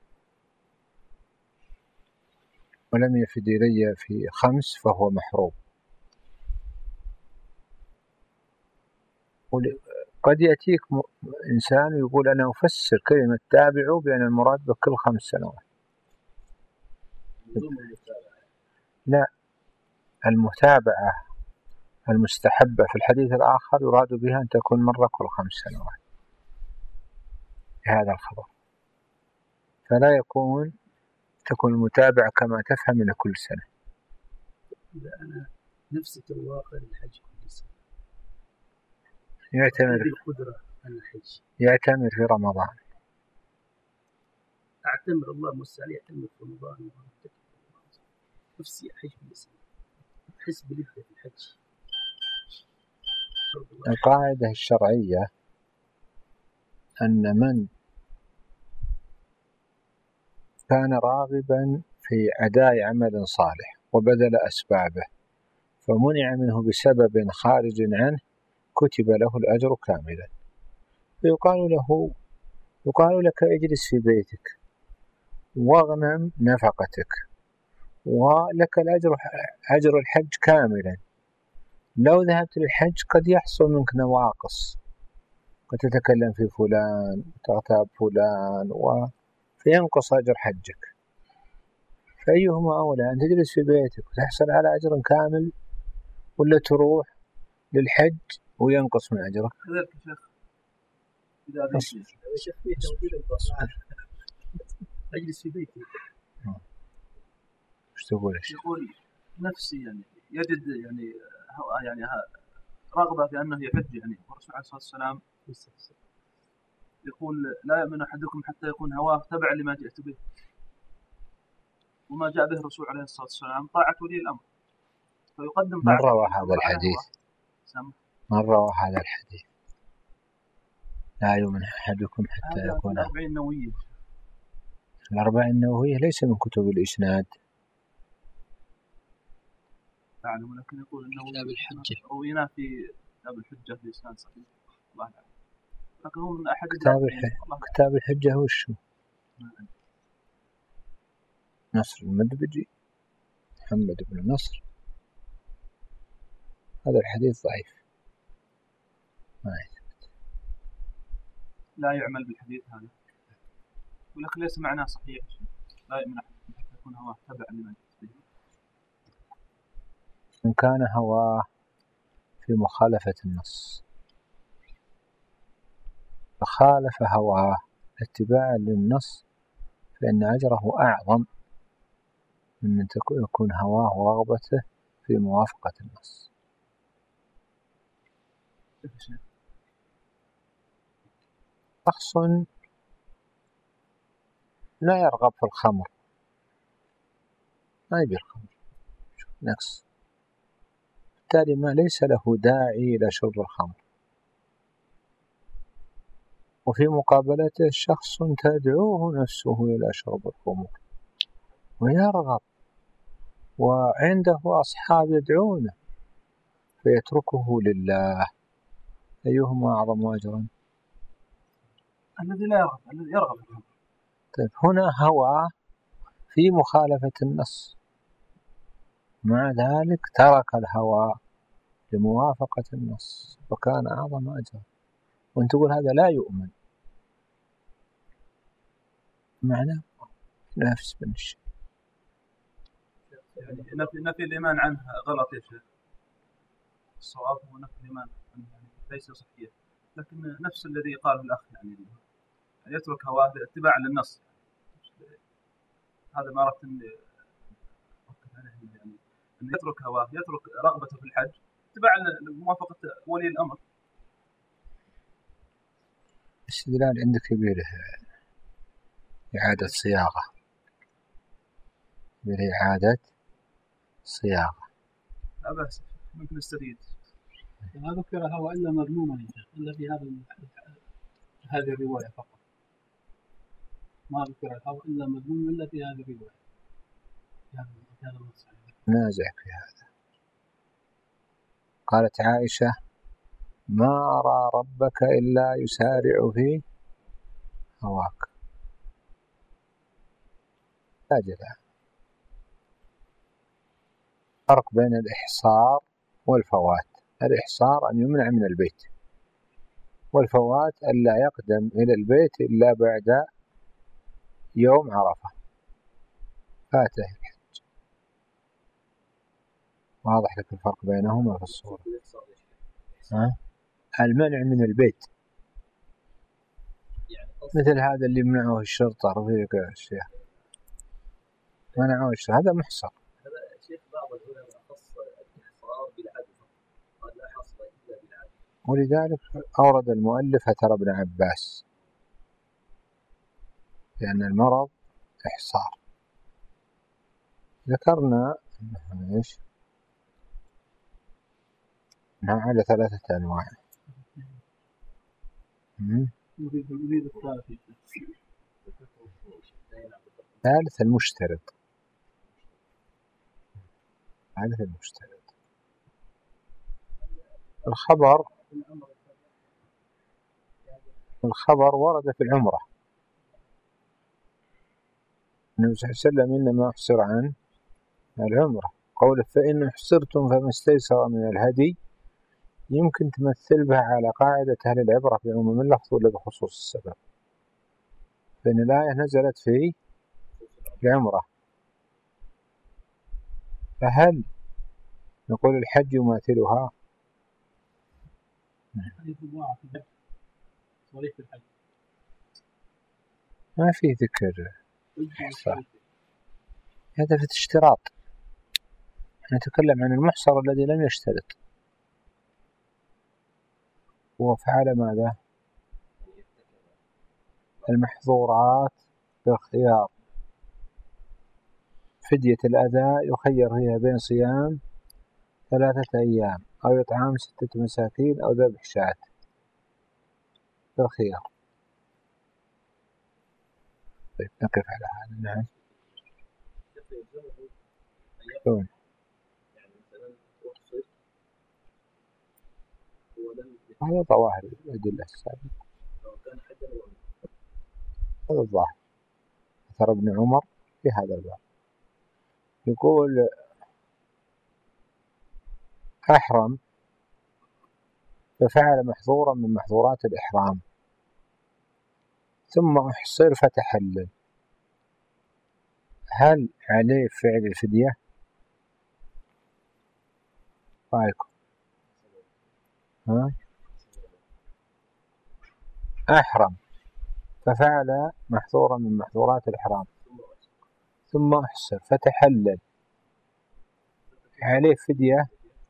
Speaker 1: ولم يفد إلي في خمس فهو محروم؟ قد يأتيك إنسان يقول أنا أفسر كلمة تابعوا بأن المراد بكل خمس سنوات. لا، المتابعة المستحبة في الحديث الآخر يراد بها أن تكون مرة كل خمس سنوات بهذا الخبر، فلا يكون تكون المتابعة كما تفهم من كل سنة.
Speaker 3: إذا أنا نفسي تواقع الحج كل سنة
Speaker 1: يعتمر
Speaker 3: القدرة على الحج،
Speaker 1: يعتمر في رمضان،
Speaker 3: أعتمر الله مستعان يعتمر في رمضان، نفسي أحج كل سنة، أحس بلذة الحج.
Speaker 1: القاعدة الشرعية أن من كان راغبا في أداء عمل صالح وبذل أسبابه فمنع منه بسبب خارج عنه كتب له الأجر كاملا، فيقال له يقال لك اجلس في بيتك واغنم نفقتك ولك الأجر أجر الحج كاملا. لو ذهبت للحج قد يحصل منك نواقص، قد تتكلم في فلان وتغتاب فلان وفينقص أجر حجك، فأيهما أولى أن تجلس في بيتك وتحصل على أجر كامل ولا تروح للحج وينقص من أجرك؟
Speaker 5: كذلك يا شيخ إذا
Speaker 3: أجلس في بيتي.
Speaker 1: ايش تقول؟ ايش
Speaker 5: يقول نفسي يعني يجد يعني يعني رغبة في أنه يحج، يعني الرسول عليه الصلاة والسلام يقول لا يؤمن أحدكم حتى يكون هواه تبعا لما جئت به، وما جاء به الرسول عليه الصلاة والسلام طاعة ولي الأمر، فيقدم
Speaker 1: من روى هذا الحديث؟ من روى هذا الحديث؟ لا يؤمن أحدكم حتى يكون هواه.
Speaker 5: الأربعين النووية.
Speaker 1: الأربعين النووية ليس من كتب الإسناد.
Speaker 5: أعلم، ولكن يقول أنه
Speaker 2: كتاب الحجة
Speaker 5: روينا في كتاب الحجة في إسناد صحيح، الله أعلم، لكن هو من أحد
Speaker 1: كتاب الحجة. كتاب الحجة هو شو؟ نصر المدبجي، محمد بن نصر. هذا الحديث ضعيف ما يثبت،
Speaker 5: لا يعمل بالحديث هذا، ولكن ليس معناه صحيح. لا يؤمن أحدكم حتى يكون هواه تبعا لما جئت به.
Speaker 1: إن كان هواه في مخالفة النص فخالف هواه اتباعا للنص لأن أجره أعظم ممن يكون هواه ورغبته في موافقة النص. شخص لا يرغب في الخمر، ما يبي الخمر، نقص، بالتالي ما ليس له داعي إلى شرب الخمر. وفي مقابلته شخص تدعوه نفسه إلى شرب الخمر ويرغب وعنده أصحاب يدعونه فيتركه لله، أيهما أعظم أجرا؟
Speaker 5: الذي لا يرغب، الذي يرغب.
Speaker 1: طيب هنا هوى في مخالفة النص، مع ذلك ترك الهوى لموافقة النص وكان أعظم أجرا، وأنت تقول هذا لا يؤمن، معناه نفس من الشيء.
Speaker 5: يعني نفي نفي الإيمان عنه غلط يا شيخ، الصواب هو نفي الإيمان عنه يعني ليس صحيح، لكن نفس الذي قاله الأخ يعني يترك هواه اتباعا للنص، هذا ما أردت أن يعني أن يترك هواه، يترك رغبته في الحج اتباعا لموافقة ولي الأمر.
Speaker 1: الاستدلال عندك يبيله إعادة صياغة، يبيله إعادة صياغة.
Speaker 5: لا بأس، ممكن نستفيد.
Speaker 3: ما ذكر الهوى إلا مذموما إلا في هذا هذه الرواية فقط، ما ذكر الهوى إلا مذموما إلا في هذه الرواية، في هذا النص.
Speaker 1: نازعك في هذا. قالت عائشة: ما أرى ربك إلا يسارع في هواك. لا جدال. فرق بين الإحصار والفوات. الإحصار أن يمنع من البيت، والفوات أن لا يقدم إلى البيت إلا بعد يوم عرفة، فاته الحج. واضح لك الفرق بينهما في الصورة؟ ها؟ المنع من البيت مثل هذا اللي منعه الشرطة، رفيق الشيخ منعه الشرطة، هذا محصر.
Speaker 4: هذا شيخ بعض العلماء خص الإحصار بالعدل، قال لا حصر إلا بالعدل.
Speaker 1: ولذلك أورد المؤلف أثر ابن عباس، لأن المرض إحصار. ذكرنا أنها إيش؟ أنها على ثلاثة أنواع.
Speaker 3: نريد الثالث.
Speaker 1: ثالث المشترط. ثالث المشترط. الخبر الخبر ورد في العمرة، النبي صلى الله عليه وسلم إنما أحصر عن العمرة، قوله: فإن أحصرتم فما استيسر من الهدي، يمكن تمثل بها على قاعدة أهل العبرة بعموم اللفظ ولا بخصوص السبب، فإن الآية نزلت في العمرة، فهل نقول الحج يماثلها؟ ما في ذكر إحصار، هذا في اشتراط. نتكلم عن المحصر الذي لم يشترط، وفعل ماذا؟ المحظورات بالخيار، فدية الأذى يخير فيها بين صيام ثلاثة أيام أو إطعام ستة مساكين أو ذبح شاة بالخيار. طيب نقف على هذا. نعم. شلون؟ هذا ظواهر الأدلة السابقة، هذا الظاهر. أثر ابن عمر في هذا الباب يقول: أحرم ففعل محظورا من محظورات الإحرام ثم أحصر فتحلل، هل عليه فعل الفدية؟ رأيكم؟ ها؟ أحرم ففعل محظورا من محظورات الإحرام ثم أحصر فتحلل عليه فدية؟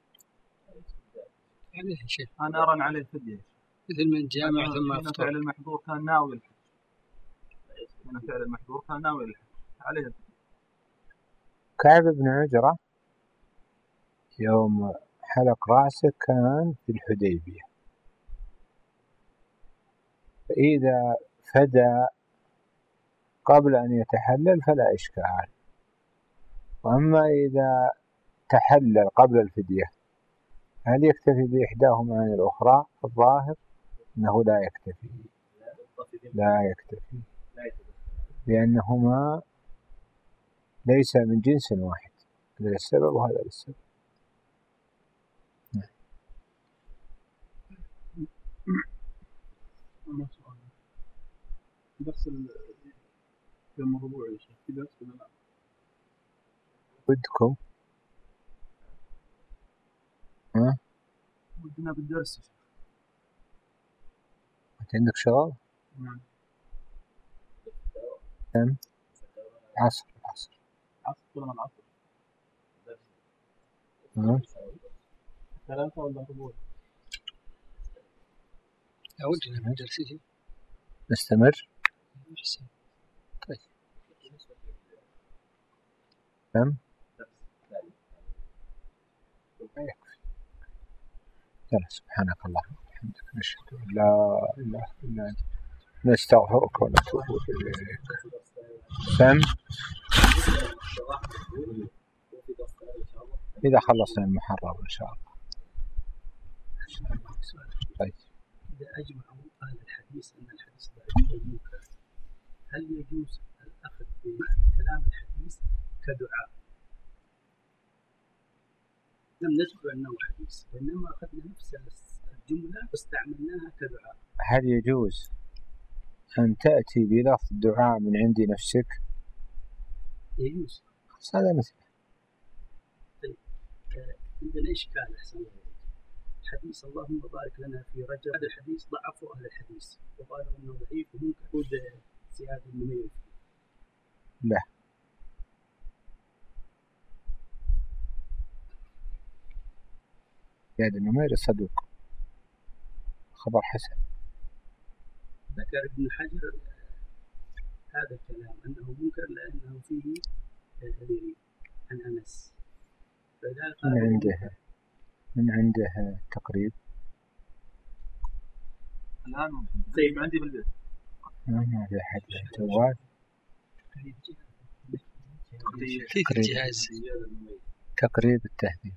Speaker 2: عليه شيء.
Speaker 5: أنا أرى عليه فدية
Speaker 2: مثل من جامع ثم
Speaker 5: أفطر. فعل المحظور كان ناوي الحج، من فعل المحظور كان ناوي الحج عليه الفدية.
Speaker 1: كعب بن عجرة يوم حلق رأسه كان في الحديبية، فإذا فدى قبل أن يتحلل فلا إشكال، وأما إذا تحلل قبل الفدية هل يكتفي بإحداهما عن الأخرى؟ الظاهر أنه لا يكتفي لا يكتفي لأنهما ليس من جنس واحد، هذا للسبب وهذا للسبب.
Speaker 5: أما سؤال درس الموضوع يا شيخ في درس ولا لا؟
Speaker 1: ودكم؟ ها؟
Speaker 5: ودنا بالدرس يا شيخ.
Speaker 1: أنت عندك شغل؟
Speaker 5: نعم.
Speaker 1: كم؟ عصر العصر
Speaker 5: عصر ولا العصر؟
Speaker 1: ها؟
Speaker 5: ثلاثة ولا ربع؟
Speaker 2: أودنا من درسه.
Speaker 1: نستمر؟
Speaker 2: طيب.
Speaker 1: كم؟ لا يكفي. يلا سبحانك اللهم وبحمدك نشهد أن لا إله إلا أنت نستغفرك ونتوب إليك. كم؟ إذا خلصنا المحرر إن شاء الله. طيب.
Speaker 3: إذا أجمعوا أهل الحديث أن الحديث ضعيف أو منكر، هل يجوز الأخذ بكلام الحديث كدعاء؟ لم نذكر أنه حديث، وإنما أخذنا نفس الجملة واستعملناها كدعاء.
Speaker 1: هل يجوز أن تأتي بلفظ دعاء من عند نفسك؟
Speaker 3: يجوز.
Speaker 1: هذا مثل.
Speaker 3: طيب عندنا إشكال أحسن الله. حديث اللهم بارك لنا في رجب، هذا الحديث ضعفوا أهل الحديث وقالوا أنه ضعيف وممكن يكون زيادة النميري.
Speaker 1: لا، زيادة النميري صدوق، خبر حسن.
Speaker 3: ذكر ابن حجر هذا الكلام أنه منكر لأنه فيه دليل عن أنس.
Speaker 1: من عنده من عنده تقريب
Speaker 5: الآن طيب عندي بالبيت
Speaker 1: ما في أحد جوال
Speaker 2: كيف الجهاز
Speaker 1: تقريب التهذيب.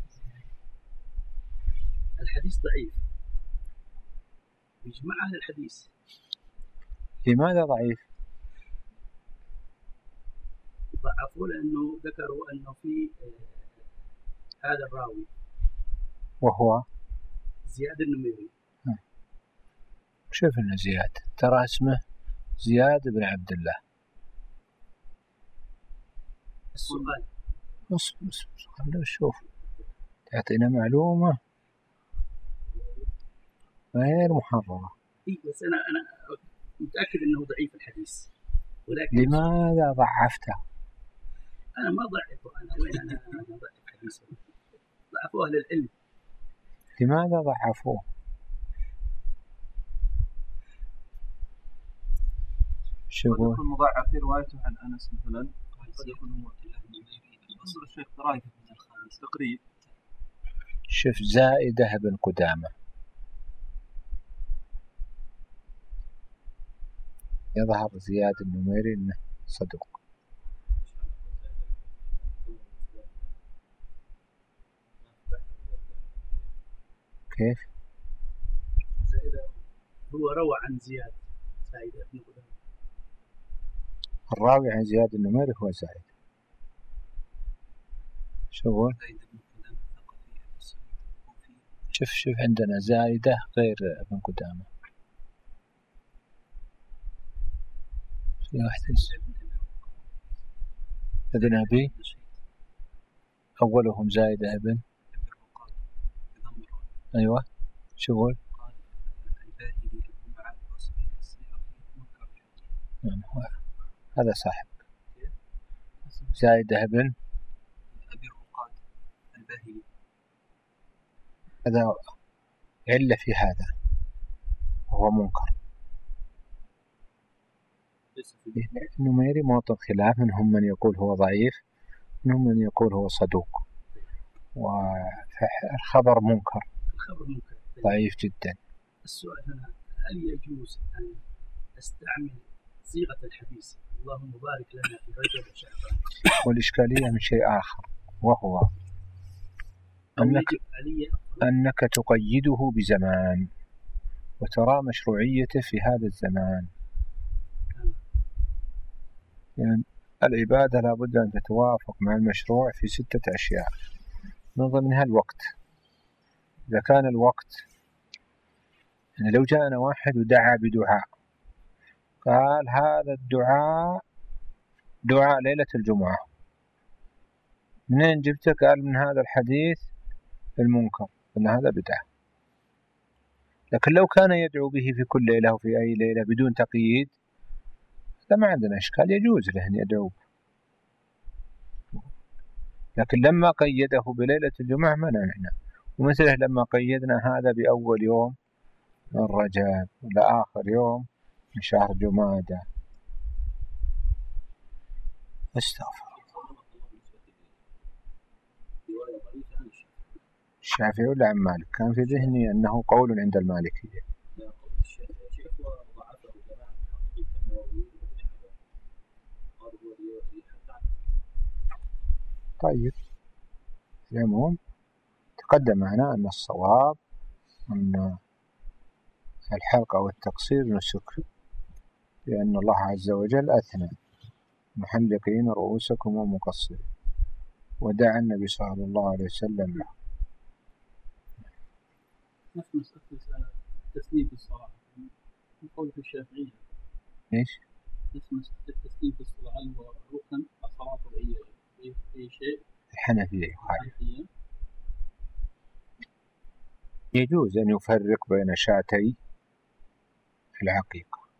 Speaker 3: الحديث ضعيف بإجماع أهل الحديث.
Speaker 1: لماذا ضعيف؟
Speaker 3: ضعفوا لأنه ذكروا أنه في هذا الراوي
Speaker 1: وهو
Speaker 3: زياد النميري.
Speaker 1: شوف إنه زياد، ترى اسمه زياد بن عبد الله.
Speaker 3: السؤال
Speaker 1: اصبر اصبر خلنا نشوف، تعطينا معلومة غير محررة.
Speaker 3: إيه بس أنا أنا متأكد أنه ضعيف الحديث، ولكن
Speaker 1: لماذا ضعفته؟
Speaker 3: أنا ما ضعفه، أنا وين أنا أنا ضعف حديثه؟ ضعفوا أهل العلم.
Speaker 1: لماذا ضعفوه؟ شو
Speaker 5: قد يكون مضاعف في روايته عن أنس مثلا، قد يكون هو انظر الشيخ رايك من الخامس تقريب.
Speaker 1: شوف زائدة بن قدامة يظهر زياد النميري انه صدوق. كيف؟
Speaker 3: زائدة هو روى عن زياد زائدة بن قدامة.
Speaker 1: الراوي عن زياد النميري هو زائد. شو هو؟ شوف شوف عندنا زائدة غير ابن قدامة. في واحد ابن أبي أولهم زائدة ابن. أيوة شو هو؟ نعم هذا صاحب زايدة بن
Speaker 3: أبي الرقاد الباهلي.
Speaker 1: هذا علة في هذا، وهو منكر. النميري موطن خلاف، منهم من يقول هو ضعيف، منهم من يقول هو صدوق، والخبر منكر،
Speaker 3: الخبر منكر
Speaker 1: ضعيف جدا.
Speaker 3: السؤال هنا، هل يجوز أن أستعمل صيغة الحديث اللهم بارك لنا في رجب وشعبان؟
Speaker 1: والإشكالية من شيء آخر، وهو أنك, أنك تقيده بزمان وترى مشروعيته في هذا الزمان. يعني العبادة لابد أن تتوافق مع المشروع في ستة أشياء، من ضمنها الوقت. إذا كان الوقت، يعني لو جاءنا واحد ودعا بدعاء قال هذا الدعاء دعاء ليلة الجمعة، منين جبته؟ قال من هذا الحديث المنكر، أن هذا بدعة. لكن لو كان يدعو به في كل ليلة وفي أي ليلة بدون تقييد، ما عندنا إشكال، يجوز له أن يدعو. لكن لما قيده بليلة الجمعة منعنا، ومثله لما قيدنا هذا بأول يوم من رجب ولا آخر يوم من شهر جمادى. استغفر. الشافعي ولا عن مالك؟ كان في ذهني أنه قول عند المالكية. طيب، العموم تقدم معنا أن الصواب أن الحلق أو التقصير نسك، لأن الله عز وجل أثنى محلقين رؤوسكم ومقصرين، ودعا النبي صلى الله عليه وسلم له.
Speaker 3: نفس مسألة التسليم في الصلاة من قول الشافعية.
Speaker 1: إيش؟
Speaker 3: نفس مسألة التسليم في الصلاة، هل هو ركن الصلاة بأي أي شيء؟
Speaker 1: الحنفية يخالف. يجوز أن يفرق بين شاتي العقيقة.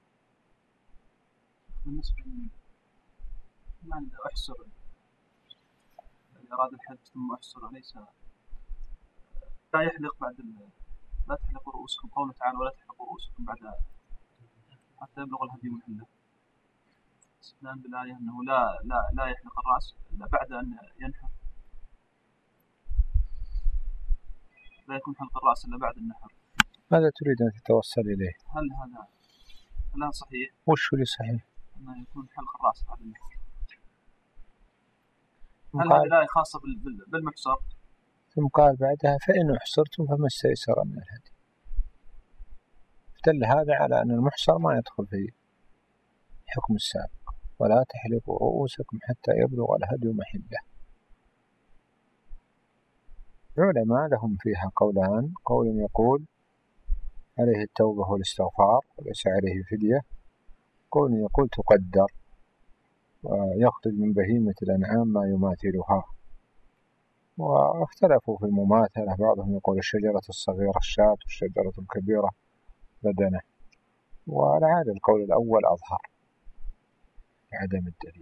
Speaker 5: بالنسبة من أحسر، أراد الحج ثم أحسر، ليس لا يحلق بعد ال... لا تحلقوا رؤوسكم، قوله تعالى ولا تحلقوا رؤوسكم بعد حتى يبلغ الهدي محله. استدلال بالآية أنه لا لا لا يحلق الرأس إلا بعد أن ينحر، لا يكون حلق الرأس إلا بعد النحر.
Speaker 1: ماذا تريد أن تتوصل إليه؟
Speaker 5: هل هذا هل هذا صحيح؟
Speaker 1: وش اللي صحيح؟
Speaker 5: أنه يكون حلق الرأس بعد النحر. هل هذه الآية خاصة بالمحصر؟
Speaker 1: ثم قال بعدها فإن أحصرتم فما استيسر من الهدي. دل هذا على أن المحصر ما يدخل في حكم السابق، ولا تحلقوا رؤوسكم حتى يبلغ الهدي محله. العلماء لهم فيها قولان، قول يقول عليه التوبة والاستغفار وليس عليه فدية، قول يقول تقدر ويخرج من بهيمة الأنعام ما يماثلها. واختلفوا في المماثلة، بعضهم يقول الشجرة الصغيرة الشاة والشجرة الكبيرة بدنة، ولعل القول الأول أظهر لعدم الدليل.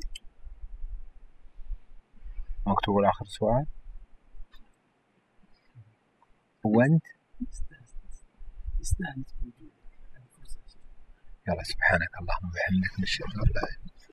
Speaker 1: مكتوب آخر سؤال. وأنت يلا سبحانك اللهم وبحمدك نشهد أن لا إله إلا أنت